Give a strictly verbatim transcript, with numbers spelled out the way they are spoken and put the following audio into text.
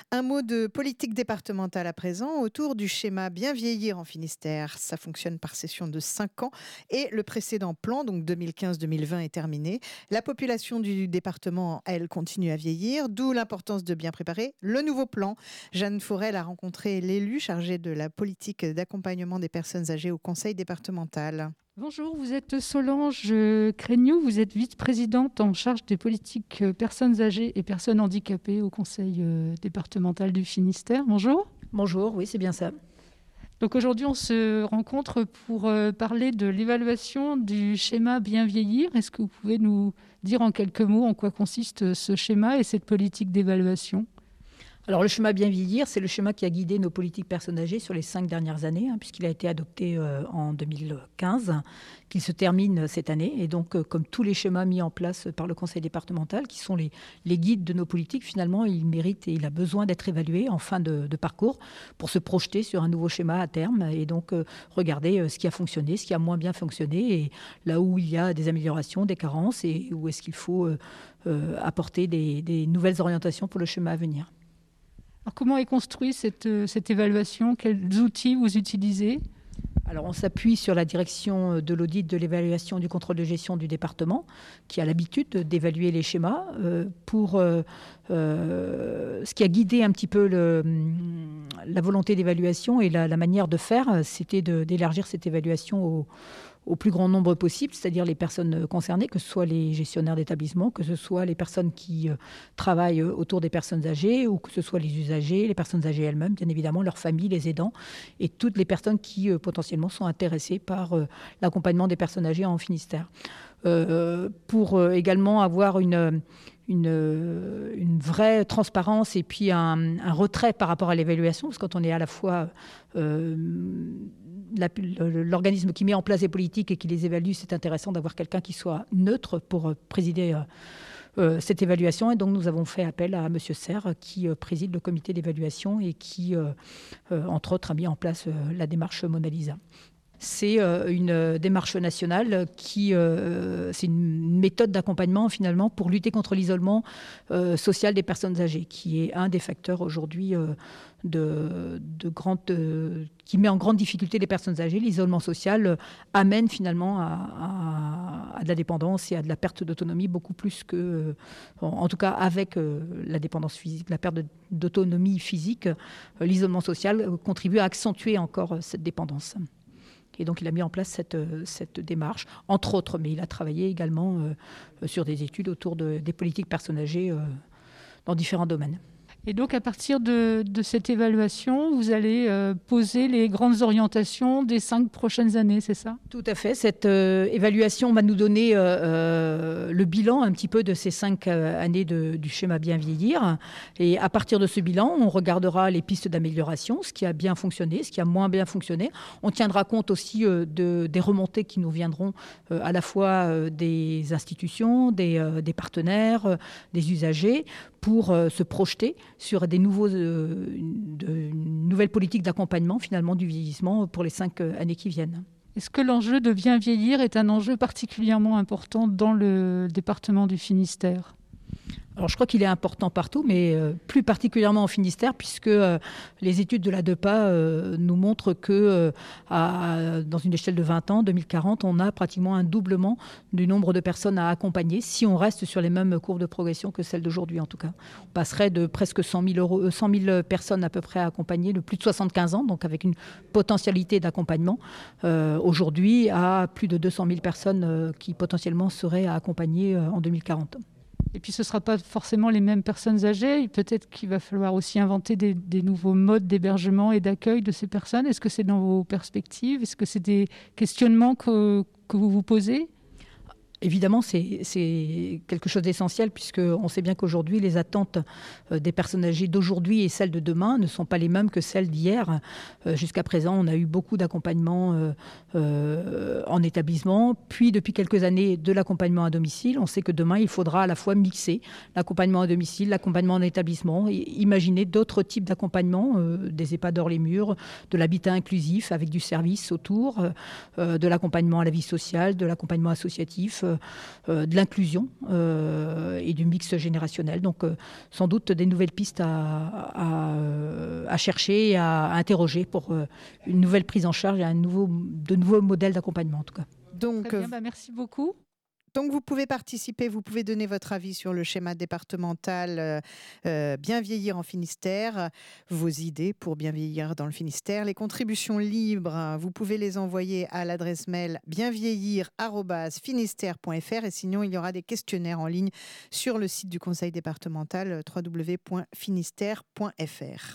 Un mot de politique départementale à présent autour du schéma Bien vieillir en Finistère. Ça fonctionne par session de cinq ans et le précédent plan, donc deux mille quinze deux mille vingt, est terminé. La population du département, elle, continue à vieillir, d'où l'importance de bien préparer le nouveau plan. Jeanne Forel a rencontré l'élu chargé de la politique d'accompagnement des personnes âgées au conseil départemental. Bonjour, vous êtes Solange Crégnoux, vous êtes vice-présidente en charge des politiques personnes âgées et personnes handicapées au conseil départemental du Finistère. Bonjour. Bonjour, oui, c'est bien ça. Donc aujourd'hui, on se rencontre pour parler de l'évaluation du schéma Bien vieillir. Est-ce que vous pouvez nous dire en quelques mots en quoi consiste ce schéma et cette politique d'évaluation ? Alors le schéma Bien vieillir, c'est le schéma qui a guidé nos politiques personnes âgées sur les cinq dernières années, hein, puisqu'il a été adopté euh, en deux mille quinze, qu'il se termine cette année. Et donc, euh, comme tous les schémas mis en place par le conseil départemental, qui sont les, les guides de nos politiques, finalement, il mérite et il a besoin d'être évalué en fin de, de parcours pour se projeter sur un nouveau schéma à terme et donc euh, regarder euh, ce qui a fonctionné, ce qui a moins bien fonctionné, et là où il y a des améliorations, des carences, et où est-ce qu'il faut euh, euh, apporter des, des nouvelles orientations pour le schéma à venir. Alors, comment est construite cette, cette évaluation ? Quels outils vous utilisez ? Alors, on s'appuie sur la direction de l'audit, de l'évaluation, du contrôle de gestion du département, qui a l'habitude d'évaluer les schémas. Euh, pour euh, euh, ce qui a guidé un petit peu le, la volonté d'évaluation et la, la manière de faire, c'était de, d'élargir cette évaluation au au plus grand nombre possible, c'est-à-dire les personnes concernées, que ce soit les gestionnaires d'établissement, que ce soit les personnes qui euh, travaillent autour des personnes âgées, ou que ce soit les usagers, les personnes âgées elles-mêmes, bien évidemment, leurs familles, les aidants, et toutes les personnes qui euh, potentiellement sont intéressées par euh, l'accompagnement des personnes âgées en Finistère. Euh, pour euh, également avoir une... Une, une vraie transparence et puis un, un retrait par rapport à l'évaluation, parce que quand on est à la fois euh, la, l'organisme qui met en place les politiques et qui les évalue, c'est intéressant d'avoir quelqu'un qui soit neutre pour présider euh, euh, cette évaluation. Et donc nous avons fait appel à M. Serre, qui euh, préside le comité d'évaluation et qui, euh, euh, entre autres, a mis en place euh, la démarche Mona Lisa. C'est une démarche nationale qui, euh, c'est une méthode d'accompagnement finalement pour lutter contre l'isolement euh, social des personnes âgées, qui est un des facteurs aujourd'hui euh, de, de grande, euh, qui met en grande difficulté les personnes âgées. L'isolement social euh, amène finalement à, à, à de la dépendance et à de la perte d'autonomie beaucoup plus que, euh, en tout cas avec euh, la dépendance physique, la perte de, d'autonomie physique, euh, l'isolement social euh, contribue à accentuer encore euh, cette dépendance. Et donc, il a mis en place cette, cette démarche, entre autres, mais il a travaillé également euh, sur des études autour de, des politiques personnes âgées euh, dans différents domaines. Et donc, à partir de, de cette évaluation, vous allez euh, poser les grandes orientations des cinq prochaines années, c'est ça ? Tout à fait. Cette euh, évaluation va nous donner euh, euh, le bilan un petit peu de ces cinq euh, années de, du schéma Bien vieillir. Et à partir de ce bilan, on regardera les pistes d'amélioration, ce qui a bien fonctionné, ce qui a moins bien fonctionné. On tiendra compte aussi euh, de, des remontées qui nous viendront euh, à la fois euh, des institutions, des, euh, des partenaires, euh, des usagers, pour euh, se projeter sur des nouveaux, euh, de, une nouvelle politique d'accompagnement finalement du vieillissement pour les cinq euh, années qui viennent. Est-ce que l'enjeu de bien vieillir est un enjeu particulièrement important dans le département du Finistère ? Alors, je crois qu'il est important partout, mais euh, plus particulièrement en Finistère, puisque euh, les études de l'A D E P A euh, nous montrent que euh, à, dans une échelle de vingt ans, deux mille quarante, on a pratiquement un doublement du nombre de personnes à accompagner, si on reste sur les mêmes courbes de progression que celles d'aujourd'hui, en tout cas. On passerait de presque cent mille, euros, euh, cent mille personnes à peu près à accompagner, de plus de soixante-quinze ans, donc avec une potentialité d'accompagnement, euh, aujourd'hui, à plus de deux cent mille personnes euh, qui potentiellement seraient à accompagner euh, en deux mille quarante. Et puis ce ne sera pas forcément les mêmes personnes âgées. Peut-être qu'il va falloir aussi inventer des, des nouveaux modes d'hébergement et d'accueil de ces personnes. Est-ce que c'est dans vos perspectives ? Est-ce que c'est des questionnements que, que vous vous posez ? Évidemment, c'est, c'est quelque chose d'essentiel, puisqu'on sait bien qu'aujourd'hui, les attentes des personnes âgées d'aujourd'hui et celles de demain ne sont pas les mêmes que celles d'hier. Euh, jusqu'à présent, on a eu beaucoup d'accompagnement euh, euh, en établissement, puis depuis quelques années, de l'accompagnement à domicile. On sait que demain, il faudra à la fois mixer l'accompagnement à domicile, l'accompagnement en établissement, et imaginer d'autres types d'accompagnement, euh, des EHPAD hors les murs, de l'habitat inclusif avec du service autour, euh, de l'accompagnement à la vie sociale, de l'accompagnement associatif, euh, euh, de l'inclusion euh, et du mix générationnel. Donc euh, sans doute des nouvelles pistes à, à, à chercher et à, à interroger pour euh, une nouvelle prise en charge et un nouveau, de nouveaux modèles d'accompagnement en tout cas. Donc, Très bien, bah merci beaucoup. Donc, vous pouvez participer, vous pouvez donner votre avis sur le schéma départemental euh, euh, Bien vieillir en Finistère, vos idées pour bien vieillir dans le Finistère. Les contributions libres, vous pouvez les envoyer à l'adresse mail bienvieillir arobase finistère point f r et sinon, il y aura des questionnaires en ligne sur le site du conseil départemental w w w point finistère point f r.